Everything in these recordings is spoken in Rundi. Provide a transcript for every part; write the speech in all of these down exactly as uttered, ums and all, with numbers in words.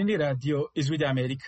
Iyi ni radiyo ijwi ry'Amerika.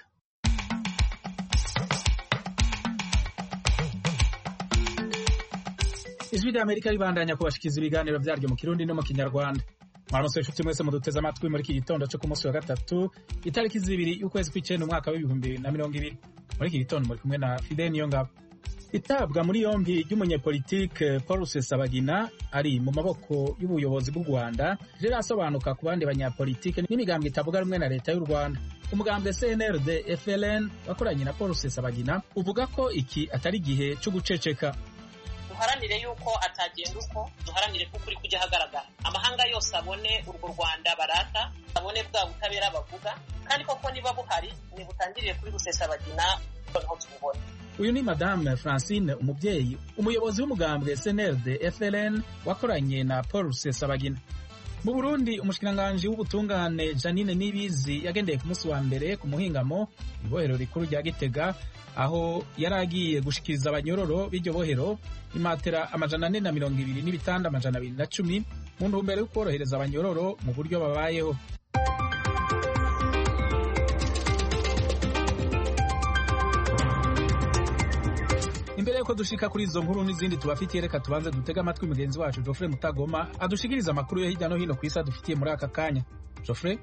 Ijwi ry'Amerika ribandanya kubashikiriza ibiganiro vyaryo mu Kirundi no mu Kinyarwanda. Mwaramutse inshuti mwese muduteze amatwi muri iki gitondo cyo ku munsi wa gatatu itariki zibiri y'ukwezi kw'icenda umwaka w'ibihumbi bibiri na mirongo ibiri. Muri iki gitondo muri kumwe na Fidel Niyongabo. Itabwa muri yombi ry'umunyepolitike Paul Rusesabagina ari mu maboko y'ubuyobozi bw'u Rwanda rirasobanuka ku bandi banyapolitike n'imigambwe itavuga rumwe na leta y'u Rwanda. Umugambwe C N R D F L N wakoranye na Paul Rusesabagina uvuga ko iki atari gihe cyo guceceka. Duharanire yuko atagenda uko duharanire ko kuri kujya hagaragara amahanga yose abone urwo Rwanda barata abone bwa butabera bavuga kandi koko niba buhari ni butangiriye kuri Rusesabagina noneho tubone. Uyu ni Madame Francine umubyeyi umuyobozi w'umugambwe C N R D F L N wakoranye na Paul Rusesabagina. Mu Burundi umushikiranganje w'ubutungane Janine Nibizi yagendeye ku munsi wa mbere ku muhingamo ibohero rikuru rya Gitega aho yaragiye gushikiriza abanyororo b'iryo bohero imatera amajana ane na mirongo ibiri n'ibitanda amajana abiri na cumi mu ntumbero yo korohereza abanyororo mu buryo babayeho. Imbere yuko dushika kuri izo nkuru n'izindi tubafitiye reka tubanze dutega amatwi mugenzi wacu Geoffrey Mutagoma adushikiriza amakuru yo hirya no hino ku isi adufitiye muri aka kanya. Geoffrey,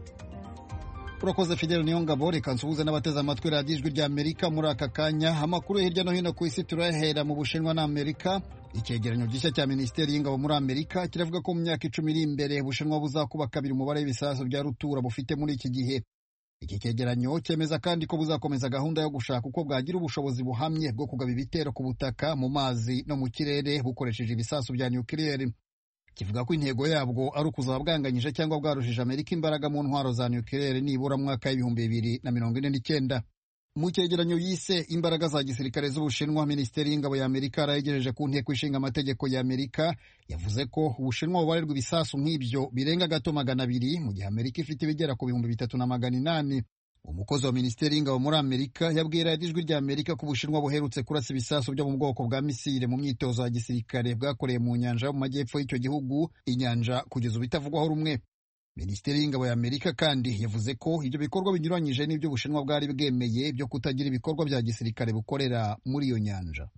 urakoze Fidel Niyongabo. Reka nsuhuze n'abateze amatwi radiyo ijwi ry'Amerika muri aka kanya. Amakuru yo hirya no hino ku isi turahera mu Bushinwa na Amerika. Icyegeranyo gishya cya Minisiteri y'Ingabo muri Amerika kiravuga ko mu myaka icumi iri imbere Ubushinwa buzakuba kabiri umubare w'ibisasu bya rutura bufite muri iki gihe. Iki cyegeranyo cyemeza kandi ko buzakomeza gahunda yo gushaka uko bwagira ubushobozi buhamye bwo kugaba ibitero ku butaka, mu mazi no mu kirere bukoresheje ibisasu bya nukiliyeri. Kivuga ko intego yabwo ari ukuzaba bwanganyije cyangwa bwarushije Amerika imbaraga mu ntwaro za nukiliyeri nibura mu mwaka w'ibihumbi bibiri na mirongo ine n'icyenda. Mu cyegeranyo yise imbaraga za gisirikare z'Ubushinwa, Minisiteri y'Ingabo ya Amerika yarayegereje ku nteko ishinga amategeko ya Amerika yavuze ko Ubushinwa bubarirwa ibisasu nk'ibyo birenga gato magana abiri mu gihe Amerika ifite ibigera ku bihumbi bitatu na magana inani. Umukozi wa Minisiteri y'Ingabo muri Amerika yabwiye radiyo ijwi rya Amerika ko Ubushinwa buherutse kurasa ibisasu byo mu bwoko bwa misile mu myitozo ya gisirikare bwakoreye mu nyanja yo mu majyepfo y'icyo gihugu, inyanja kugeza ubu itavugwaho rumwe. Minisiteri y'Ingabo ya Amerika kandi yavuze ko ibyo bikorwa binyuranyije n'ibyo Ubushinwa bwari bwemeye byo kutagira ibikorwa bya gisirikare bukorera muri iyo nyanja.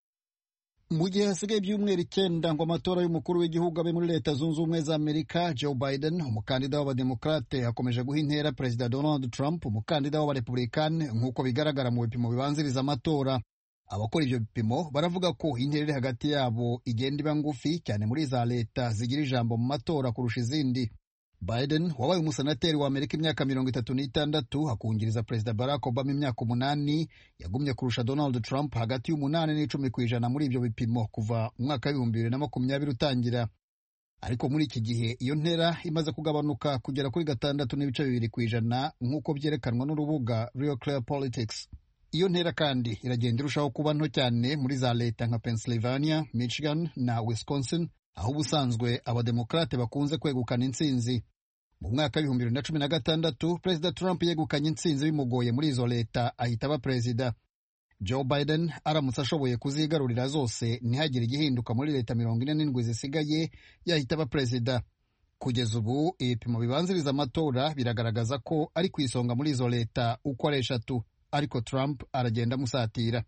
Mu gihe hasigaye ibyumweru icyenda ngo amatora y'umukuru w'igihugu abe muri Leta Zunze Ubumwe za Amerika, Joe Biden umukandida w'abademokrate akomeje guha intera Perezida Donald Trump umukandida w'abarepublikani nk'uko bigaragara mu bipimo bibanziriza amatora. Abakora ibyo bipimo baravuga ko intera iri hagati yabo igenda iba ngufi cyane muri za leta zigira ijambo mu matora kurusha izindi. Biden wabaye umusenateri wa Amerika imyaka mirongo itatu n'itandatu akungiriza Perezida Barack Obama imyaka umunani yagumye kurusha Donald Trump hagati y'umunani n'icumi ku ijana muri ibyo bipimo kuva mu mwaka w'ibihumbi bibiri na makumyabiri utangira. Ariko muri iki gihe iyo ntera imaze kugabanuka kugera kuri gatandatu n'ibice bibiri ku ijana nk'uko byerekanwa n'urubuga Real Clear Politics. Iyo ntera kandi iragenda irushaho kuba nto cyane muri za leta nka Pennsylvania, Michigan na Wisconsin aho ubusanzwe abademokrate bakunze kwegukana intsinzi. Mu mwaka w'ibihumbi bibiri na cumi na gatandatu Perezida Trump yegukanye intsinzi bimugoye muri izo leta ahita aba perezida. Joe Biden aramutse ashoboye kuzigarurira zose ntihagire igihinduka muri leta mirongo ine n'indwi zisigaye yahita aba perezida. Kugeza ubu ibipimo bibanziriza amatora biragaragaza ko ari ku isonga muri izo leta uko ari eshatu, ariko Trump aragenda amusatira.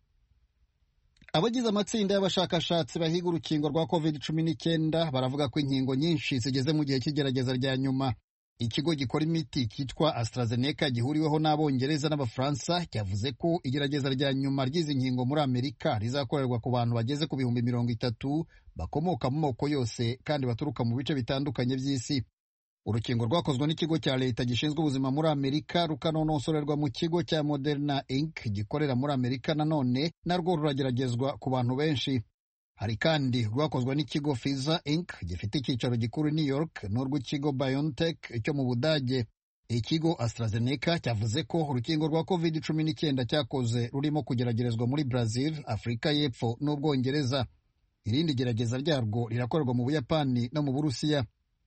Abagize amatsinda y'abashakashatsi bahiga urukingo rwa covid cumi n'icyenda baravuga ko inkingo nyinshi zigeze mu gihe cy'igerageza rya nyuma. Ikigo gikora imiti cyitwa AstraZeneca gihuriweho n'Abongereza n'Abafaransa cyavuze ko igerageza rya nyuma ry'izi nkingo muri Amerika rizakorerwa ku bantu bageze ku bihumbi mirongo itatu bakomoka mu moko yose kandi baturuka mu bice bitandukanye by'isi. Urukingo rwakozwe n'ikigo cya leta gishinzwe ubuzima muri Amerika rukanonosorerwa mu kigo cya Moderna Incorporated gikorera muri Amerika, nanone narwo rurageragezwa ku bantu benshi. Hari kandi rwakozwe n'ikigo Pfizer Incorporated gifite icyicaro gikuru New York n'urw'ikigo BioNTech cyo mu Budage. Ikigo AstraZeneca cyavuze ko urukingo rwa covid cumi n'icyenda cyakoze rurimo kugeragerezwa muri Brazil, Afurika y'Epfo n'Ubwongereza. Irindi gerageza ryarwo rirakorerwa mu Buyapani no mu Burusiya.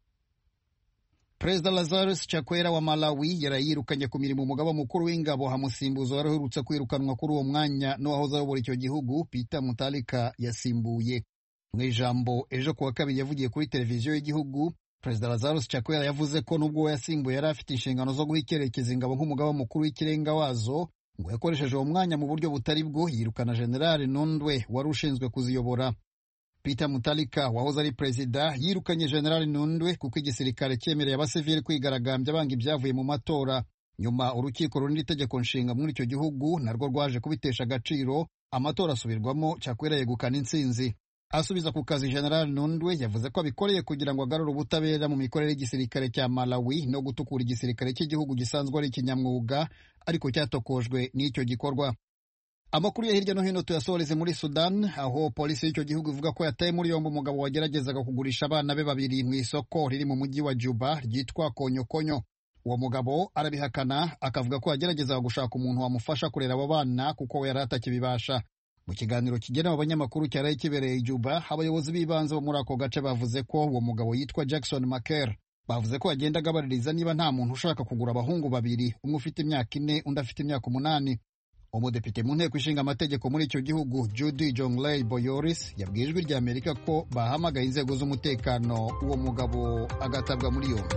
Perezida Lazarus Chakwera wa Malawi yarayirukanye ku mirimo umugaba mukuru w'ingabo hamusimbuzo waraherutse kwirukanwa kuri uwo mwanya n'uwahoze ayobora icyo gihugu Peter Mutharika yasimbuye. Mu ijambo ejo kuwa kabiri yavugiye kuri televiziyo y'igihugu Perezida Lazarus Chakwera yavuze ko nubwo we yasimbuye yari afite inshingano zo guha icyerekezo ingabo nk'umugaba mukuru w'ikirenga wazo, ngo yakoresheje uwo mwanya mu buryo butari bwo, yirukana General Nundwe wari ushinzwe kuziyobora. Peter Mutharika wahoze ari perezida yirukanye General Nundwe kuko igisirikare cyemereye abasivili kwigaragambya banga ibyavuye mu matora. Nyuma urukiko runini itegeko nshinga muri icyo gihugu narwo rwaje kubitesha agaciro, amatora asubirwamo, Chakwera yegukana intsinzi. Asubiza ku kazi General Nundwe yavuze ko abikoreye kugira ngo agarure ubutabera mu mikorere y'igisirikare cya Malawi no gutukura igisirikare cy'igihugu gisanzwe ari ikinyamwuga ariko cyatokojwe n'icyo gikorwa. Amakuru ya hirya no hino tuyasoreze muri Sudan, aho polisi y'icyo gihugu ivuga ko yataye muri yombi umugabo wageragezaga kugurisha abana be babiri mu isoko riri mu mujyi wa Juba ryitwa Konyokonyo. Uwo mugabo arabihakana, akavuga ko yageragezaga gushaka umuntu wamufasha kurera abo bana kuko we yari atakibibasha. Mu kiganiro kigenewe abanyamakuru cyaraye kibereye i Juba, abayobozi b'ibanze bo muri ako gace bavuze ko uwo mugabo yitwa Jackson Maker. Bavuze ko yagendaga abaririza niba nta muntu ushaka kugura abahungu babiri, umwe ufite imyaka ine undi afite imyaka umunani. Umudepite mu nteko ishinga amategeko muri icyo gihugu Judy Jonglei Boyoris yabwiye ijwi rya Amerika ko bahamagaye inzego z'umutekano uwo mugabo agatabwa muri yombi.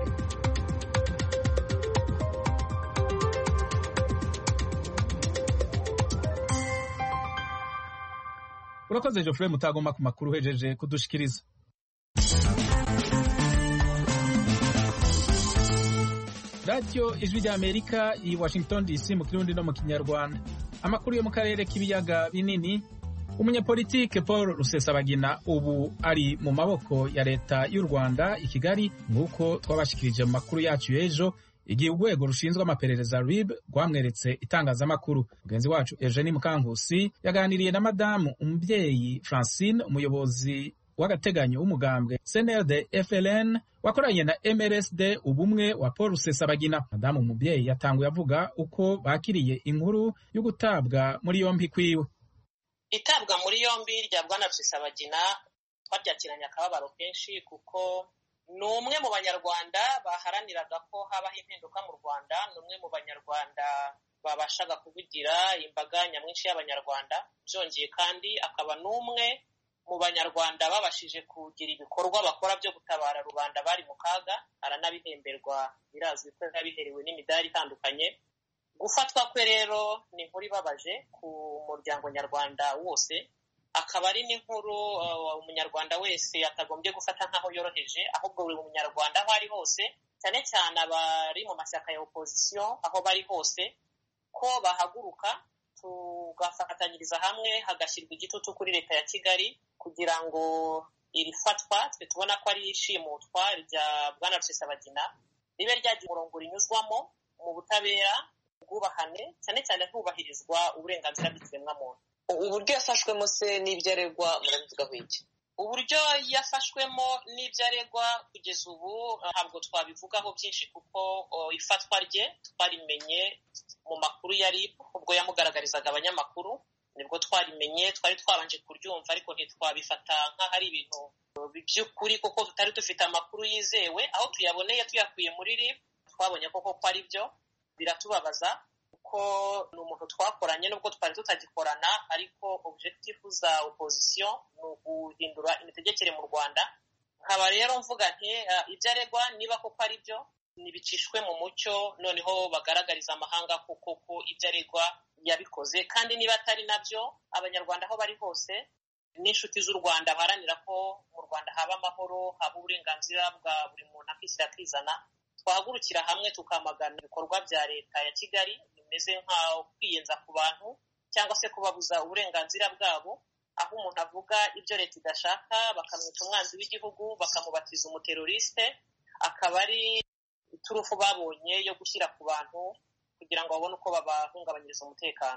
Urakoze Geoffrey Mutagoma ku makuru uhejeje kudushikiriza. Radio Ijwi rya Amerika i Washington D C mu Kirundi no mu Kinyarwanda. Amakuru yo mu karere k'ibiyaga binini. Umunyapolitike Paul Rusesabagina ubu ari mu maboko ya leta y'u Rwanda i Kigali, nk'uko twabashikirije mu makuru yacu y'ejo, igihe urwego rushinzwe amaperereza R I B rwamweretse itangazamakuru. Mugenzi wacu Eugenie Mukankusi yaganiriye na madamu umubyeyi Francine, umuyobozi w'agateganyo w'umugambwe C N L D F L N wakoranye na M R S D ubumwe wa Paul Rusesabagina. Madamu umubyeyi yatanguye avuga uko bakiriye inkuru yo gutabwa muri yombi kwiwe. Itabwa muri yombi rya Bwana Rusesabagina twaryakiranye akababaro kenshi, kuko ni umwe mu banyarwanda baharaniraga ko habaho impinduka mu Rwanda, ni umwe mu banyarwanda babashaga kuvugira imbaga nyamwinshi y'abanyarwanda. Byongeye kandi akaba n'umwe mu banyarwanda babashije kugira ibikorwa bakora byo gutabara rubanda bari mu kaga, aranabihemberwa, birazwi ko yabiherewe n'imidari itandukanye. Gufatwa kwe rero ni inkuru ibabaje ku muryango nyarwanda wose, akaba ari n'inkuru uh, umunyarwanda wese atagombye gufata nk'aho yoroheje, ahubwo buri munyarwanda aho ari hose, cyane cyane abari mu mashyaka ya opposition aho bari hose, ko bahaguruka tugafatanyiriza hamwe hagashyirwa igitutu kuri leta ya Kigali kugira ngo iri fatwa twe tubona ko ari ishimutwa rya Bwana Rusesabagina ribe ryagiye umurongo rinyuzwamo mu butabera, ubwubahane, cyane cyane hubahirizwa uburenganzira bw'ikiremwamuntu. Uburyo yafashwemo se n'ibyo aregwa murabivugaho iki? Uburyo yafashwemo n'ibyo aregwa kugeza ubu ntabwo twabivugaho byinshi, kuko ifatwa rye twarimenye mu makuru ya R I B ubwo yamugaragarizaga abanyamakuru, nibwo twarimenye, twari twabanje kuryumva ariko ntitwabifata nk'aho ari ibintu by'ukuri kuko tutari dufite amakuru yizewe. Aho tuyaboneye tuyakuye muri R I B twabonye koko ko ari byo, biratubabaza ko ni umuntu twakoranye nubwo twari tutagikorana, ariko objectif za opposition ni uguhindura imitegekere mu Rwanda. Nkaba rero mvuga nti uh, ibyo aregwa niba koko ari byo nibicishwe mu mucyo, noneho bagaragariza amahanga koko ko ibyo aregwa yabikoze, kandi niba atari nabyo abanyarwanda aho bari hose n'inshuti z'u Rwanda baharanira ko mu Rwanda haba amahoro, haba uburenganzira bwa buri muntu akishyira akizana, twahagurukira hamwe tukamagana ibikorwa bya leta ya Kigali bimeze nka kwiyenza ku bantu cyangwa se kubabuza uburenganzira bwabo, aho umuntu avuga ibyo leta idashaka bakamwica umwanzi w'igihugu, bakamubatiza umuteroriste, akaba ari iturufu babonye yo gushyira ku bantu kugira ngo babone uko babahungabanyiriza umutekano.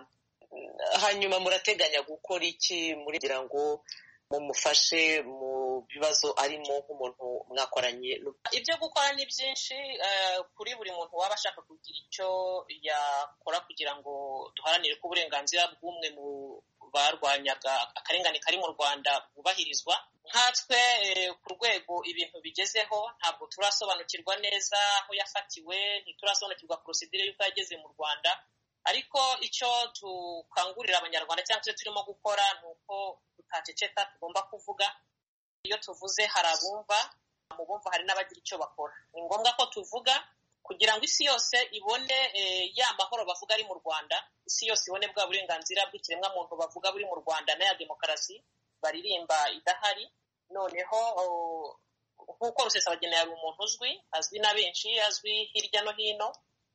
Hanyuma murateganya gukora iki muri kugira ngo mumufashe mu bibazo arimo nk'umuntu mwakoranye? Ibyo gukora ni byinshi uh, kuri buri muntu waba ashaka kugira icyo yakora kugira ngo duharanire ko uburenganzira bw'umwe mu barwanyaga akarengane kari mu Rwanda bwubahirizwa. Nkatwe eh, ku rwego ibintu bigezeho ntabwo turasobanukirwa neza aho yafatiwe, ntiturasobanukirwa procedure y'uko yageze mu Rwanda, ariko icyo tukangurira abanyarwanda cyangwa se turimo gukora ni uko tutaceceka, tugomba kuvuga. Iyo tuvuze hari abumva, mu bumva hari n'abagira icyo bakora. Ni ngombwa ko tuvuga kugira ngo isi yose ibone ya mahoro bavuga ari mu Rwanda, isi yose ibone bwa burenganzira bw'ikiremwamuntu bavuga buri mu Rwanda na ya demokarasi baririmba idahari. Noneho nk'uko Rusesabagina yari umuntu uzwi, azwi na benshi, azwi hirya no hino,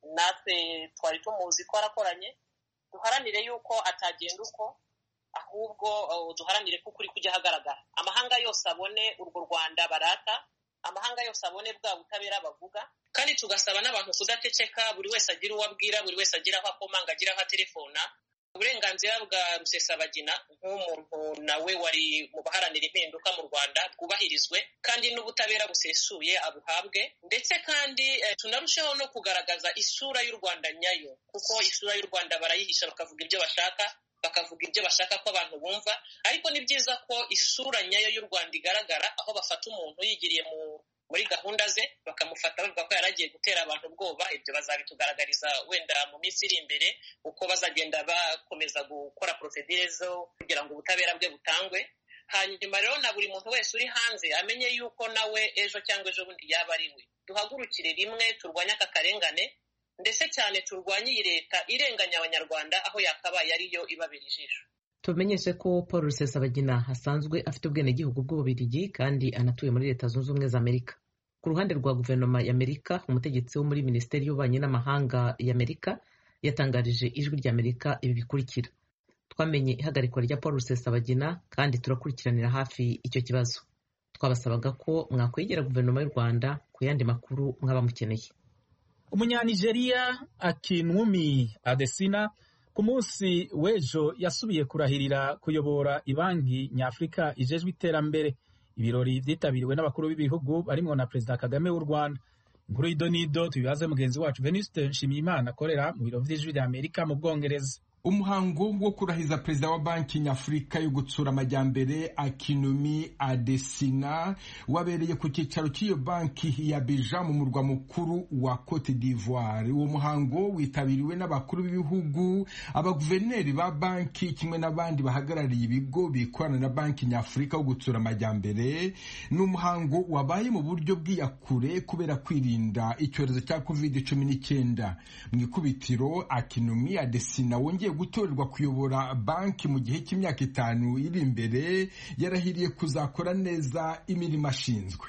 natwe twari tumuzi ko arakoranye, duharanire yuko atagenda uko, ahubwo duharanire ko ukuri kujya ahagaragara, amahanga yose abone urwo Rwanda barata, amahanga yose abone bwa butabera bavuga, kandi tugasaba n'abantu kudateceka, buri wese agira uwo abwira, buri wese agira aho akomanga, agira aho aterefona. Uburenganzira bwa Rusesabagina nk'umuntu nawe wari mu baharanira impinduka mu Rwanda bwubahirizwe, kandi n'ubutabera busesuye abuhabwe, ndetse kandi eh, tunarusheho no kugaragaza isura y'u Rwanda nyayo, kuko isura y'u Rwanda barayihisha bakavuga ibyo bashaka, bakavuga ibyo bashaka ko abantu bumva, ariko ni byiza ko isura nyayo y'u Rwanda igaragara, aho bafata umuntu yigiriye mu muri gahunda ze bakamufata bavuga ko yaragiye gutera abantu ubwoba. Ibyo bazabitugaragariza wenda mu minsi iri imbere, uko bazagenda bakomeza gukora procedure zo kugira ngo ubutabera bwe butangwe. Hanyuma rero na buri muntu wese uri hanze amenye yuko nawe ejo cyangwa ejo bundi yaba ari we. Duhagurukire rimwe turwanye aka karengane, ndetse cyane turwanye iyi leta irenganya abanyarwanda aho yakabaye ariyo ibabera ijisho. Tumenyeshe ko Paul Rusesabagina asanzwe afite ubwenegihugu bw'Ububiligi kandi anatuye muri Leta Zunze Ubumwe za Amerika. Ku ruhande rwa guverinoma y'Amerika, umutegetsi wo muri Minisiteri y'Ububanyi n'Amahanga y'Amerika yatangarije Ijwi ry'Amerika ibi bikurikira: twamenye ihagarikwa rya Paul Rusesabagina kandi turakurikiranira hafi icyo kibazo. Twabasabaga ko mwakwegera guverinoma y'u Rwanda ku yandi makuru mwaba mukeneye. Umunyanigeriya Akinwumi Adesina ku munsi w'ejo yasubiye kurahirira kuyobora ibanki nyafurika ijejwe iterambere. Ibirori vyitabiriwe n'abakuru b'ibihugu barimo na Perezida Kagame w'u Rwanda. Inkuru y'idonido tubibaze mugenzi wacu Venuste Nshimiyimana akorera mu biro vy'Ijwi ry'Amerika mu Bwongereza. Umuhango wo kurahiza perezida wa banki nyafurika yo gutsura amajyambere Akinwumi Adesina wabereye ku cyicaro cy'iyo banki ya Abidjan mu murwa mukuru wa Cote d'Ivoire. Uwo muhango witabiriwe n'abakuru b'ibihugu, abaguverineri ba banki kimwe n'abandi bahagarariye ibigo bikorana na banki nyafurika yo gutsura amajyambere. Ni umuhango wabaye mu buryo bw'iyakure kubera kwirinda icyorezo cya covid cumi n'icyenda. Mu ikubitiro, Akinwumi Adesina wongeye gutorerwa kuyobora banki mu gihe cy'imyaka itanu iri imbere, yarahiriye kuzakora neza imirimo ashinzwe.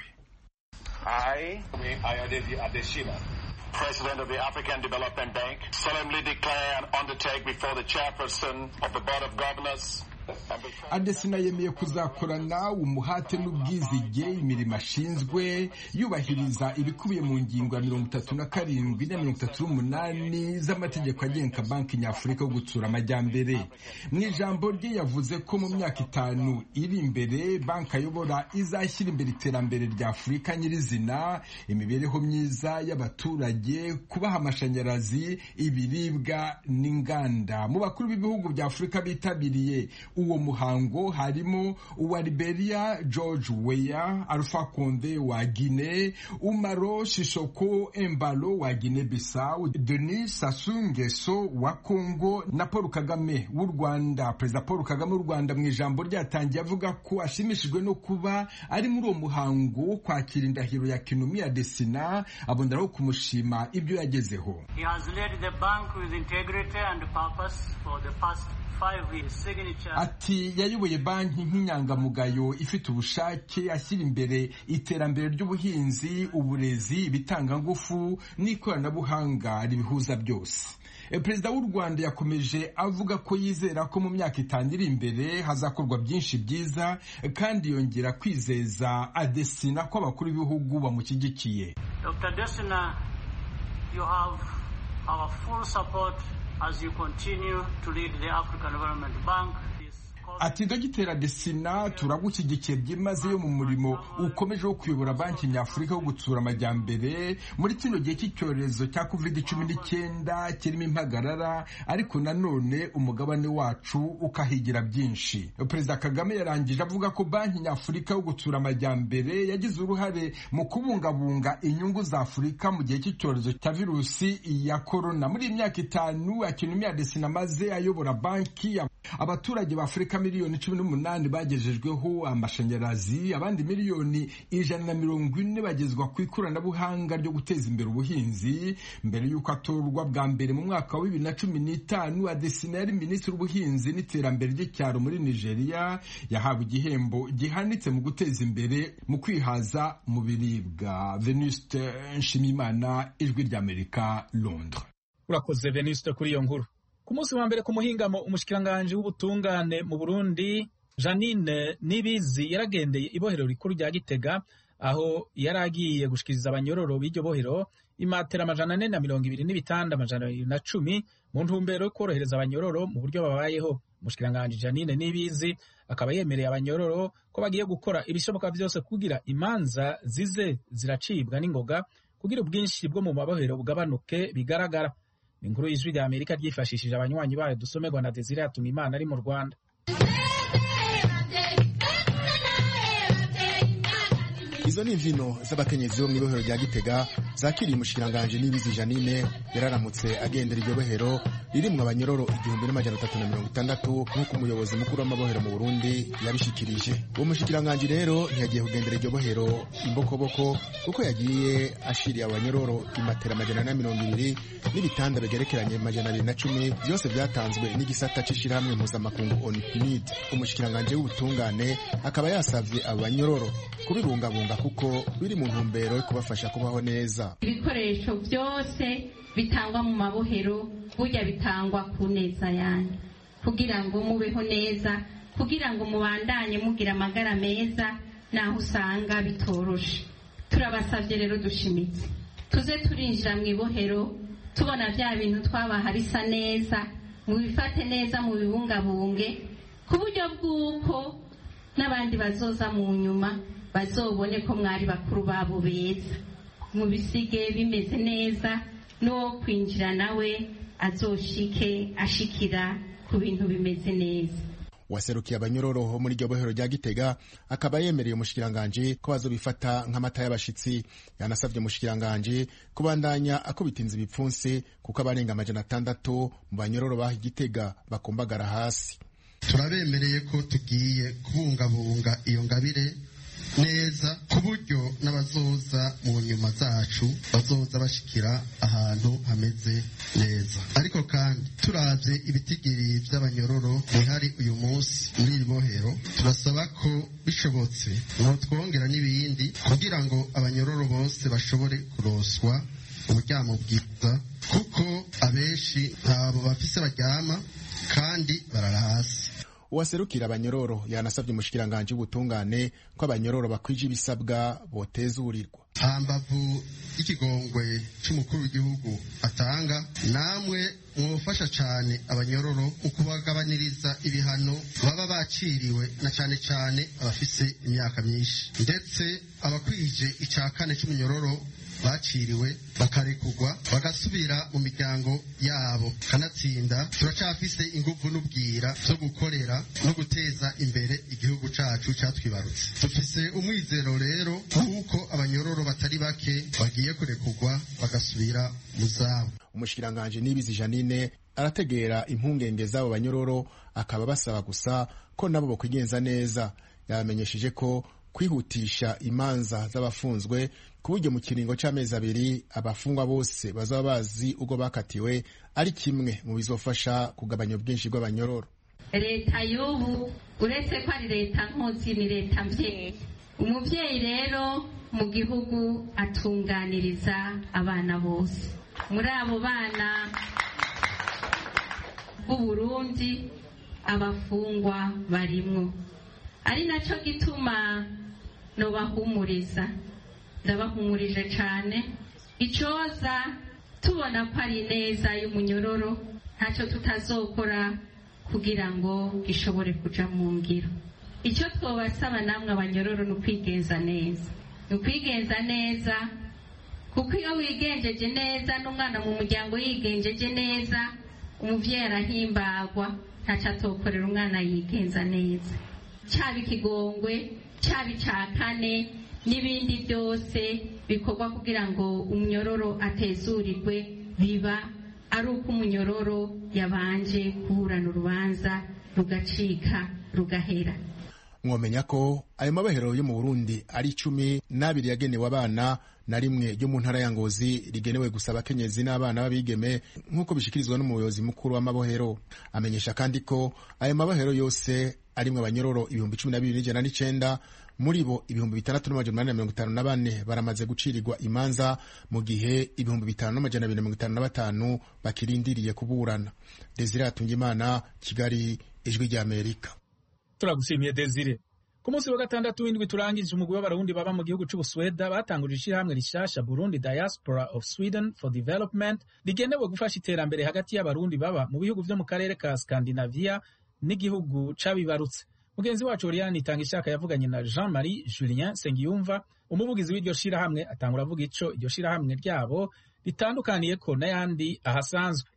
I, Ayodele Adesina, President of the African Development Bank, solemnly declare and undertake before the chairperson of the Board of Governors. Adesina yemeye kuzakorana umuhate n'ubwizige imirimo ashinzwe, yubahiriza ibikubiye mu ngingo ya mirongo itatu na karindwi na mirongo itatu n'umunani z'amategeko agenga banki nyafurika yo gutsura amajyambere. Mu ijambo rye yavuze ko mu myaka itanu iri imbere banki ayobora izashyira imbere iterambere rya Afurika nyirizina, imibereho myiza y'abaturage, kubaha amashanyarazi, ibiribwa n'inganda. Mu bakuru b'ibihugu bya Afurika bitabiriye uwo muhango harimo uwa Liberia George Weah, Alpha Conde wa Guinea, Umaro Sissoco Embalo wa Guinea Bissau, Denis Sassou Nguesso wa Congo na Paul Kagame w'u Rwanda. Perezida Paul Kagame w'u Rwanda mu ijambo ryatangiye avuga ko ashimishijwe no kuba ari muri uwo muhango wo kwakira indahiro ya Akinwumi Adesina, abonderaho kumushima ibyo yagezeho. He has led the bank with integrity and purpose for the past Ati yayoboye banki nk'inyangamugayo ifite ubushake, ashyira imbere iterambere ry'ubuhinzi, uburezi, ibitangangufu n'ikoranabuhanga ribihuza byose. Perezida w'u Rwanda yakomeje avuga ko yizera ko mu myaka itanu iri imbere hazakorwa byinshi byiza, kandi yongera kwizeza Adesina ko abakuru b'ibihugu bamushyigikiye. Doctor Adesina, you have our full support as you continue to lead the African Development Bank. Ati Dogiteri Adesina, turagushyigikiye byimazeyo mu murimo ukomeje wo kuyobora banki nyafurika yo gutsura amajyambere muri kino gihe cy'icyorezo cya covid cumi n'icyenda kirimo impagarara, ariko nanone umugabane wacu ukahigira byinshi. Perezida Kagame yarangije avuga ko banki nyafurika yo gutsura amajyambere yagize uruhare mu kubungabunga inyungu za Afurika mu gihe cy'icyorezo cya virusi ya corona. Muri imyaka itanu Akinwumi Adesina maze ayobora banki abaturage b'Afurika miliyoni cumi n'umunani bagejejweho amashanyarazi, abandi miliyoni ijana na mirongo ine bagezwa ku ikoranabuhanga ryo guteza imbere ubuhinzi. Mbere y'uko atorwa bwa mbere mu mwaka wa bibiri na cumi n'itanu, Adesina yari minisitiri w'ubuhinzi n'iterambere ry'icyaro muri Nigeria, yahawe igihembo gihanitse mu guteza imbere mu kwihaza mu biribwa. Venuste Nshimiyimana, Ijwi ry'Amerika, Londres. Urakoze Venuste kuri iyo nkuru. Ku munsi wa mbere ku muhingamo, umushikiranganje w'ubutungane mu Burundi Janine Nibizi yaragendeye ibohero rikuru rya Gitega, aho yaragiye gushikiriza abanyororo b'iryo bohero imatera amajana ane na mirongo ibiri n'ibitanda amajana abiri na cumi mu ntumbero yo korohereza abanyororo mu buryo babayeho. Umushikiranganje Janine Nibizi akaba yemereye abanyororo ko bagiye gukora ibishoboka byose kugira imanza zize ziracibwa n'ingoga kugira ubwinshi bwo mu mabohero bugabanuke bigaragara. Inkuru y'Ijwi ry'Amerika ryifashishije abanywanyi bayo dusomerwa na Desire Hatunimana ari mu Rwanda. Izo ni imvino z'abakenyezi bo mu ibohero rya Gitega zakiriye umushikiranganje Nibizi Janine yararamutse agendera iryo bohero ririmwo abanyororo igihumbi n'amajana atatu na mirongo itandatu nk'uko umuyobozi mukuru w'amabohero mu Burundi yabishikirije. Uwo mushikiranganje rero ntiyagiye kugendera iryo bohero imbokoboko kuko yagiye ashiriye abanyororo imatera amajana na mirongo ibiri n'ibitanda bigerekeranye amajana abiri na cumi byose byatanzwe n'igisata c'ishirahamwe mpuzamakungu O N U P N I D. Umushikiranganje w'ubutungane akaba yasavye abanyororo kubibungabunga kuko biri mu ntumbero yo kubafasha kubaho neza. Ibikoresho byose bitangwa mu mabohero burya bitangwa ku neza yanyu kugira ngo mubeho neza, kugira ngo mubandanye mugira amagara meza naho usanga bitoroshe. Turabasavye rero dushimitse tuze turinjira mu ibohero tubona bya bintu twabaha bisa neza, mubifate neza, mu bibungabunge ku buryo bw'uko n'abandi bazoza mu nyuma bazobone ko mwari bakuru babo beza, mubisige bimeze neza, no kwinjira nawe azoshike ashikira ku bintu bimeze neza. Waserukiye abanyororo muri iryo bohero rya Gitega akaba yemereye umushikiranganje ko bazobifata nk'amata y'abashitsi. Yanasavye umushikiranganje kubandanya akubitinza ibipfunsi kuko abarenga amajana atandatu mu banyororo baha Gitega bakumbagara hasi. Turabemereye ko tugiye kubungabunga iyo ngabire neza ku buryo n'abazoza mu nyuma zacu bazoza bashikira ahantu hameze neza. Ariko kandi turavye ibitigiri vy'abanyororo bihari uyu munsi muri iri bohero, turasaba ko bishobotse twongera n'ibindi kugira ngo abanyororo bose bashobore kuroswa uburyamo bwiza, kuko abenshi ntabo bafise baryama kandi barara hasi. Uwaserukira abanyororo yanasavye umushikiranganje w'ubutungane ko abanyororo bakwije ibisabwa botezurirwa. Hambavu y'ikigongwe c'umukuru w'igihugu atanga, namwe mwofasha cane abanyororo mu kubagabaniriza ibihano baba baciriwe, na cane cane abafise imyaka myinshi, ndetse abakwije ica kane c'umunyororo baciriwe bakarekugwa bagasubira mu miryango yabo. Kanatsinda turacafise inguvu n'ubwira zo gukorera no guteza imbere igihugu cacu catwibarutse. Dufise umwizero rero kuko abanyororo batari bake bagiye kurekugwa bagasubira mu zabo. Umushikiranganje Nibizi Janine arategera impungenge z'abo banyororo, akaba basaba gusa ko nabo bokwigenza neza. Yamenyesheje ko kwihutisha imanza z'abafunzwe ku buryo mu kiringo c'amezi abiri abafungwa bose bazaba bazi uko bakatiwe ari kimwe mu bizofasha kugabanya ubwinshi bw'abanyororo. Leta y'ubu uretse ko ari leta nkozi, ni leta mvyeyi. Umuvyeyi rero mu gihugu atunganiriza abana bose. Muri abo bana b'u Burundi abafungwa barimwo, ari naco gituma no bahumuriza. Ndabahumurije cane, icoza tubona ko ari neza y'umunyororo ntacyo tutazokora kugira ngo gishobore kuja mu ngiro. Icyo twobasaba namwe abanyororo ni ukwigenza neza, ni ukwigenza neza, kuko iyo wigenjeje neza n'umwana mu muryango yigenjeje neza, umuvyeyi arahimbagwa, ntacyo atokorera umwana yigenza neza. Caba ikigongwe, caba ica kane n'ibindi byose bikorwa kugira ngo umunyororo atezurirwe, biba ari uko umunyororo yabanje kuburana urubanza rugacika rugahera. mwomenya ko ayo mabohero yo mu Burundi ari icumi n'abiri yagenewe abana na rimwe ryo mu ntara ya Ngozi rigenewe gusa abakenyezi n'abana babigeme nk'uko bishikirizwa n'umuyobozi mukuru w'amabohero. Amenyesha kandi ko ayo mabohero yose arimwe abanyororo ibihumbi cumi na bibiri n'ijana n'icenda, muri bo ibihumbi bitandatu n'amajana umunani na mirongo itanu na bane baramaze gucirirwa imanza, mu gihe ibihumbi bitanu n'amajana abiri na mirongo itanu na batanu bakirindiriye kuburana. Desire Hatungimana, Kigali, Ijwi rya Amerika. Turagushimiye Desire. Ku munsi wa gatandatu w'indwi turangije umugwi w'abarundi baba mu gihugu c'Ubusweda batanguje ishirahamwe rishasha Burundi Diaspora of Sweden for Development rigenewe gufasha iterambere hagati y'abarundi baba mu bihugu vyo mu karere ka Scandinavia n'igihugu cabibarutse. Mugenzi wacu Oriane Itangishaka yavuganye na Jean-Marie Julien Sengiyumva, umuvugizi w'iryo shirahamwe, atangura avuga ico iryo shirahamwe ryabo ritandukaniye ko n'ayandi ahasanzwe.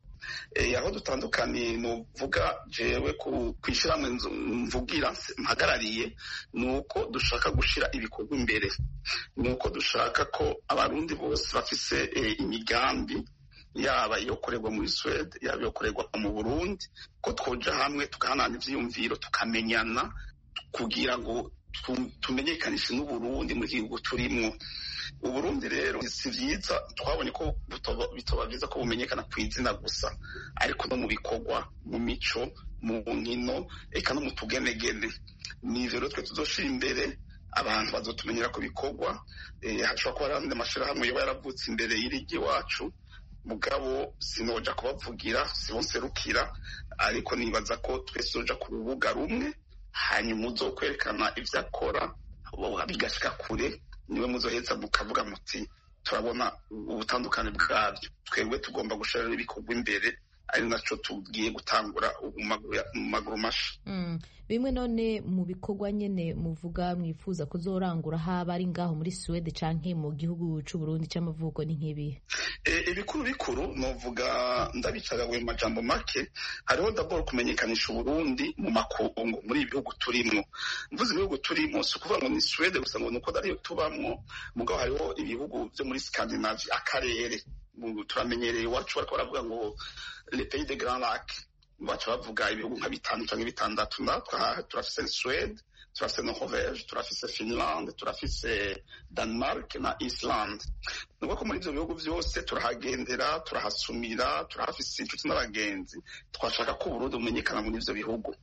aho dutandukaniye nuvuga jewe kwishirahamwe mvugira mpagarariye nuko dushaka gushira ibikorwa imbere, nuko dushaka ko abarundi bose bafise imigambi yaba iyo korerwa muri Sweden yaba iyo korerwa mu Burundi ko twoja hamwe tugahanana ivyiyumviro tukamenyana kugira ngo tumenyekanishe n'Uburundi mu gihugu turimwo. Uburundi rero si vyiza, twabonye ko bitoba vyiza ko bumenyekana kw'izina gusa, ariko no mu bikorwa, mu mico, mu nkino, eka no mu tugenegene. Nivyo rero twe tuzoshira imbere, abantu bazotumenyera ku bikorwa. Hashobora kuba hari amashirahamwe yoba yaravutse imbere y'irigi wacu, mugabo sinoja kubavugira, sibonserukira, ariko nibaza ko twese tuzoja ku rubuga rumwe, hanyuma uzokwerekana ivyo akora, bigashika kure, niwe muzoheza mukavuga muti turabona ubutandukane bwabyo. Twebwe tugomba gushira ibikorwa imbere, ari naco tugiye gutangura mu maguru masha. Mm. Bimwe none mu bikorwa nyene muvuga mwifuza kuzorangura haba ari ngaho muri Sweden canke mu gihugu c'u Burundi c'amavuko ni nk'ibi? E, ibikuru bikuru novuga ndabicaga mu majambo make, hariho d'abord kumenyekanisha Burundi mu makungu muri ibihugu turimwo. Mvuze ibihugu turimo si ukuvuga ngo ni Sweden gusa ngo nuko ariyo tubamwo, mugabo hariho ibihugu vyo muri Scandinavie, akarere turamenyereye iwacu bariko baravuga ngo les pays de Grand Lac, baca bavuga ibihugu nka bitanu canke bitandatu. Natwe turafise Sweden, turafise Norvege, turafise Finland, turafise Denmark na Iceland. Nuko ko muri ivyo bihugu vyose turahagendera, turahasumira, turahafise inshuti n'abagenzi, twashaka ko Burundi bumenyekana muri ivyo bihugu.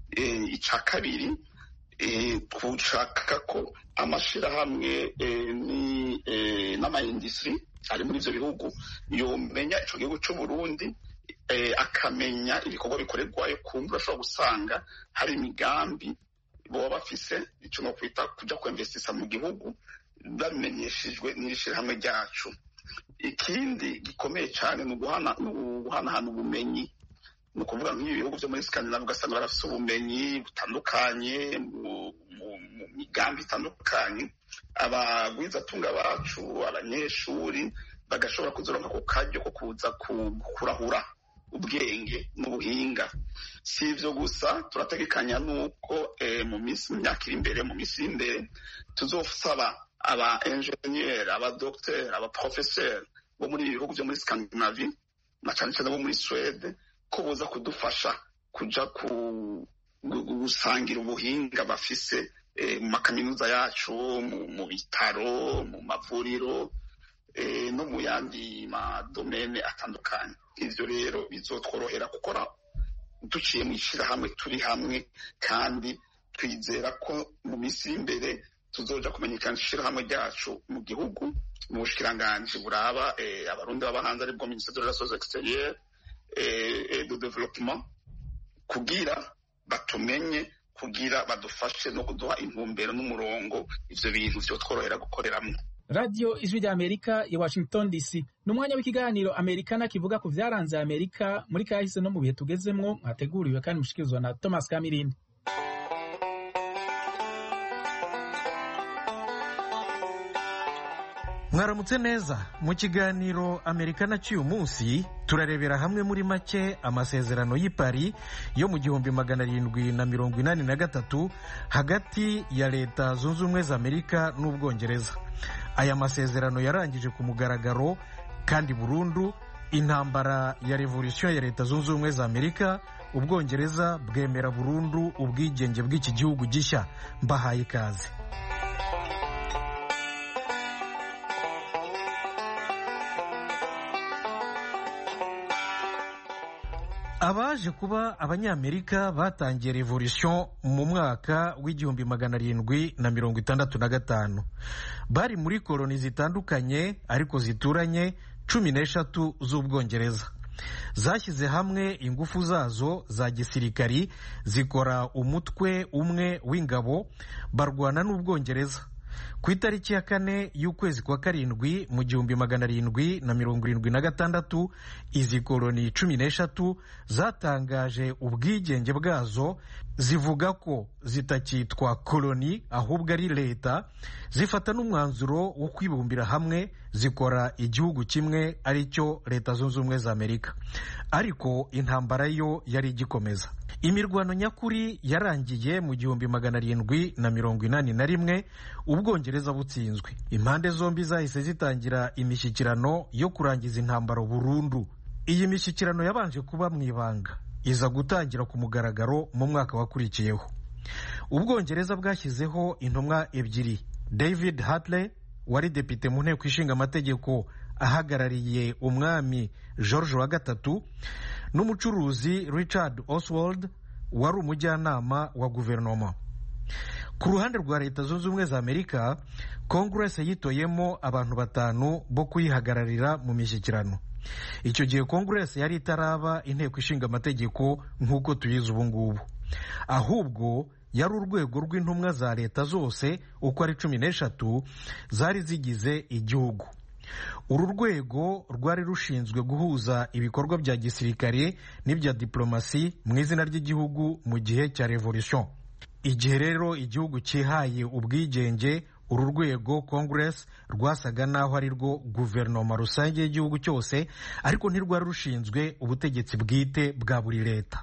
Ica kabiri, twushaka ko amashirahamwe n'ama-industry ari muri ivyo bihugu yomenya ico gihugu c'u Burundi, akamenya ibikorwa bikorerwayo. Kumva ashobora gusanga hari imigambi boba bafise ico no kwita kuja kwinvestisa mu gihugu, bamenyeshejwe n'ishirahamwe ryacu. Ikindi gikomeye cane ni uguhanahana ubumenyi, ni ukuvuga nk'ibihugu vyo muri Scandinavia ugasanga barafise ubumenyi butandukanye mu migambi itandukanye. Abagwizatunga bacu, abanyeshuri bagashobora kuzoronka ku karyo ko kuza kurahura ubwenge n'ubuhinga. Si ivyo gusa, turategekanya nuko mu minsi myaka iri imbere, mu minsi imbere tuzosaba aba engineer, aba docteur, aba professeur bo muri ibihugu vyo muri Scandinavie na cane cane bo muri Sweden ko boza kudufasha kuja gusangira ubuhinga bafise mu makaminuza yacu, mu bitaro, mu mavuriro no mu yandi madomene atandukanye. Ivyo rero bizotworohera gukora duciye mu ishirahamwe turi hamwe, kandi twizera ko mu minsi imbere tuzoja kumenyekanisha ishirahamwe ryacu mu gihugu, mu bushikiranganji buraba abarundi baba hanze, aribwo ministère de la Relations Extérieures et de Développement, kugira batumenye, kugira badufashe no kuduha intumbero n'umurongo ivyo bintu vyotworohera gukoreramwo. Radio Ijwi rya Amerika ya Washington D C. Numwanya w'ikiganiro Amerikana kivuga ku vyaranze Amerika muri kahise no mu bihe tugezemwo, mwateguriwe kandi mushikirizwa na Thomas Kamirindi. Mwaramutse neza. Mu kiganiro Amerikana cy'uyu munsi turarebera hamwe muri make amasezerano y'i Paris yo mu gihumbi magana arindwi na mirongo inani na gatatu hagati ya Leta Zunze Ubumwe za Amerika n'Ubwongereza. Aya masezerano yarangije ku mugaragaro kandi burundu intambara ya revolution ya Leta Zunze Ubumwe za Amerika ubwongereza bwemera burundu ubwigenge bw'iki gihugu gishya. Mbahaye ikaze. Abaje kuba abanyamerika batangiye revolution mu mwaka w'igihumbi magana arindwi na mirongo itandatu na gatanu. Bari muri koloni zitandukanye ariko zituranye cumi n'eshatu z'ubwongereza. Zashyize hamwe ingufu zazo za gisirikari zikora umutwe umwe w'ingabo barwana n'ubwongereza. Ku itariki ya kane y'ukwezi kwa karindwi mu gihumbi magana arindwi na mirongo irindwi na gatandatu, izi koloni cumi n'eshatu zatangaje ubwigenge bwazo, zivuga ko zitakitwa koloni ahubwo ari leta, zifata n'umwanzuro wo kwibumbira hamwe zikora igihugu kimwe ari cyo Leta Zunze Ubumwe za Amerika. Ariko intambara yo yari igikomeza. Imirwano nyakuri yarangiye mu gihumbi magana arindwi na mirongo inani na rimwe ubwongereza butsinzwe. Impande zombi zahise zitangira imishyikirano yo kurangiza intambara burundu. Iyi mishyikirano yabanje kuba mu ibanga, iza gutangira ku mugaragaro mu mwaka wakurikiyeho. Ubwongereza bwashyizeho intumwa ebyiri, David Hartley wari depite mu nteko ishinga amategeko ahagarariye umwami George wa gatatu, n'umucuruzi Richard Oswald wari umujyanama wa guverinoma. Ku ruhande rwa Leta Zunze Ubumwe za Amerika, Congress yitoyemo abantu batanu bo kuyihagararira mu mishyikirano. Icyo gihe Congress yari itaraba inteko ishinga amategeko nk'uko tuyizi ubu ngubu, ahubwo yari urwego rw'intumwa za leta zose uko ari cumi n'eshatu zari zigize igihugu. Uru rwego rwari rushinzwe guhuza ibikorwa bya gisirikare n'ibya diplomasi mu izina ry'igihugu mu gihe cya revolution. Igihe rero igihugu cyihaye ubwigenge, uru rwego Congress rwasaga naho ari rwo guverinoma rusange y'igihugu cyose, ariko ntirwari rushinzwe ubutegetsi bwite bwa buri leta.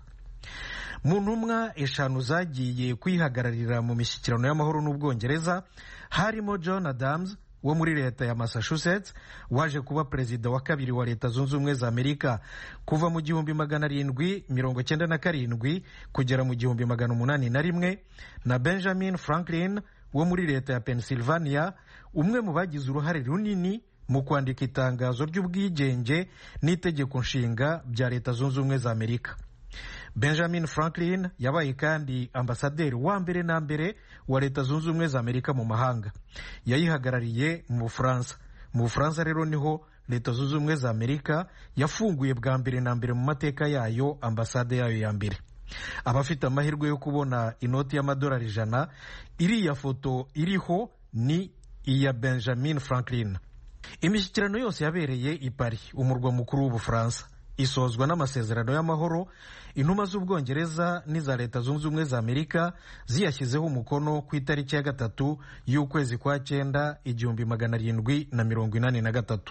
Mu ntumwa eshanu zagiye kwihagararira mu mishyikirano y'amahoro n'ubwongereza harimo John Adams wo muri leta ya Massachusetts, waje kuba perezida wa kabiri wa Leta Zunze Ubumwe za Amerika kuva mu gihumbi magana arindwi mirongo cyenda na karindwi kugera mu gihumbi magana umunani na rimwe, na Benjamin Franklin wo muri leta ya Pennsylvania, umwe mu bagize uruhare runini mu kwandika itangazo ry'ubwigenge n'itegeko nshinga bya Leta Zunze Ubumwe za Amerika. Benjamin Franklin yabaye kandi ambasaderi wa mbere na mbere wa Leta Zunze Ubumwe za Amerika mu mahanga. Yayihagarariye mu Bufaransa. Mu Bufaransa rero niho Leta Zunze Ubumwe za Amerika yafunguye bwa mbere na mbere mu mateka yayo ambasade yayo ya mbere. Abafite amahirwe yo kubona inoti y'amadolari ijana, iriya foto iriho ni iya Benjamin Franklin. Imishyikirano yose yabereye i Paris, umurwa mukuru w'Ubufaransa, isozwa n'amasezerano y'amahoro. Intumwa z'ubwongereza n'iza Leta Zunze Ubumwe za Amerika ziyashyizeho umukono ku itariki ya gatatu y'ukwezi kwa cyenda igihumbi magana arindwi na mirongo inani na gatatu.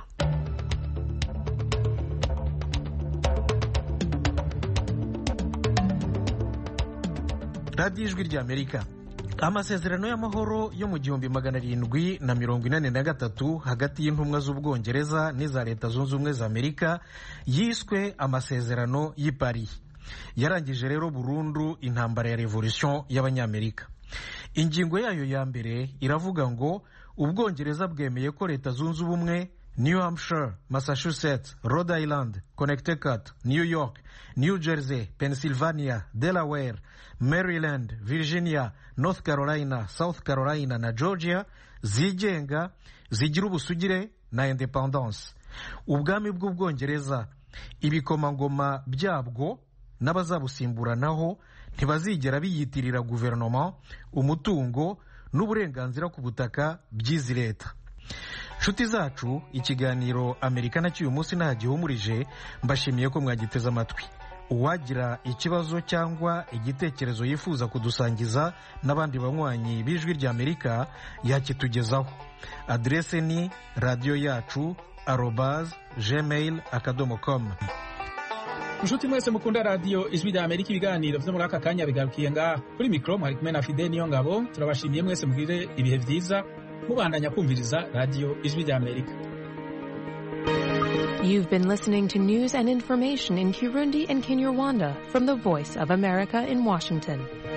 Radio Ijwi rya Amerika. Amasezerano y'amahoro yo mu gihumbi magana arindwi na mirongo inani na gatatu hagati y'intumwa z'ubwongereza n'iza Leta Zunze Ubumwe za Amerika yiswe amasezerano y'i Paris. Yarangije rero burundu intambara ya revolution y'abanyamerika. Ingingo yayo ya mbere iravuga ngo ubwongereza bwemeye ko Leta Zunze Ubumwe, New Hampshire, Massachusetts, Rhode Island, Connecticut, New York, New Jersey, Pennsylvania, Delaware, Maryland, Virginia, North Carolina, South Carolina na Georgia zigenga, zigira ubusugire na independence. Ubwami bw'ubwongereza, ibikomangoma byabwo n'abazabusimburanaho ntibazigera biyitirira guverinoma, umutungo n'uburenganzira ku butaka by'izi leta. Nshuti zacu, ikiganiro Amerikana cy'uyu munsi nahagihumurije. Mbashimiye ko mwagiteze amatwi. Uwagira ikibazo cyangwa igitekerezo yifuza kudusangiza n'abandi banywanyi b'Ijwi rya Amerika yakitugezaho. Adrese ni radio yacu arobase gmail akadomo com. Nshuti mwese mukunda radio Ijwi rya Amerika, ibiganiro byo muri aka kanya bigarukiye ngaha. Kuri mikro mwari kumwe na Fidel Niyongabo. Turabashimiye mwese mugire ibihe byiza mubandanya kumviriza radio Ijwi rya Amerika. You've been listening to news and information in Kirundi and Kinyarwanda from the Voice of America in Washington.